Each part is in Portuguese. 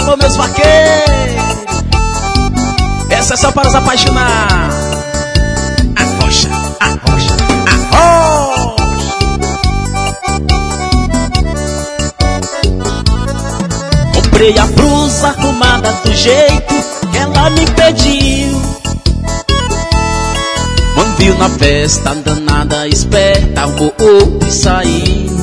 Alô, meus vaqueiros. Essa é só para os apaixonados. Arrocha, arrocha, arrocha. Comprei a blusa arrumada do jeito que ela me pediu. Quando viu na festa, danada, esperta, arrumou outro e saiu.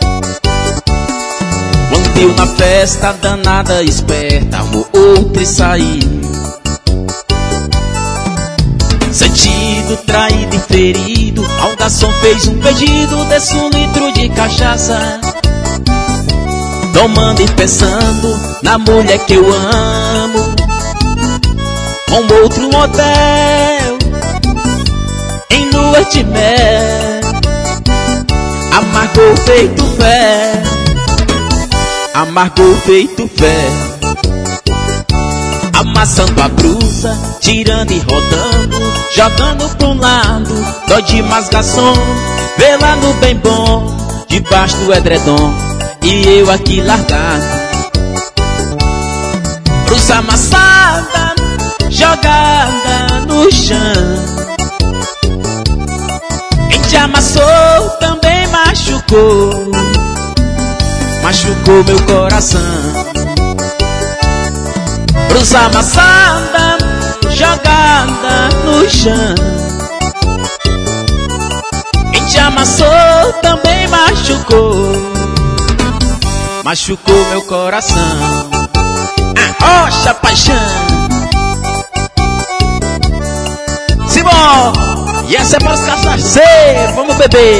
Quando viu na festa, danada, esperta, arrumou outro e saiu. Sentido, traído e ferido, ao garçom fez um pedido, desse 1 litro de cachaça. Tomando e pensando na mulher que eu amo, com outro motel, em lua de mel, amargou feito fé, amargou feito fé. Amassando a blusa, tirando e rodando, jogando pra um lado, dó demais garçom, vê lá no bem bom, debaixo do edredom, e eu aqui largado. Blusa amassada, jogada no chão. Quem te amassou também machucou, machucou meu coração. Blusa amassada, jogada no chão. Quem te amassou também machucou, machucou meu coração. Arrocha, paixão. Simbora! E essa é para os cachaceiros, vamos beber.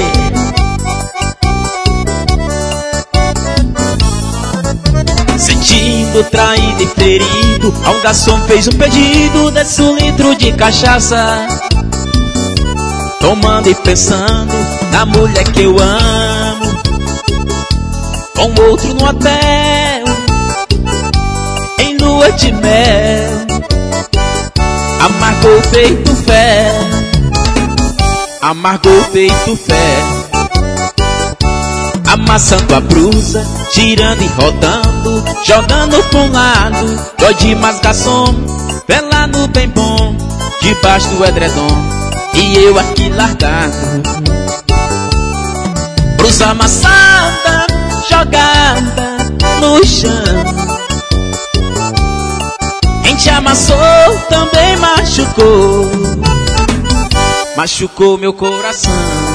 Sentindo, traído e ferido, ao garçom fez um pedido, desse 1 litro de cachaça. Tomando e pensando na mulher que eu amo, com outro no hotel, em lua de mel, amargou feito fé, amargou feito fé. Amassando a blusa, tirando e rodando, jogando pra um lado, dó demais garçom, vê lá no bem bom, debaixo do edredom, e eu aqui largado. Blusa amassada, jogada no chão. Quem te amassou também machucou, machucou meu coração.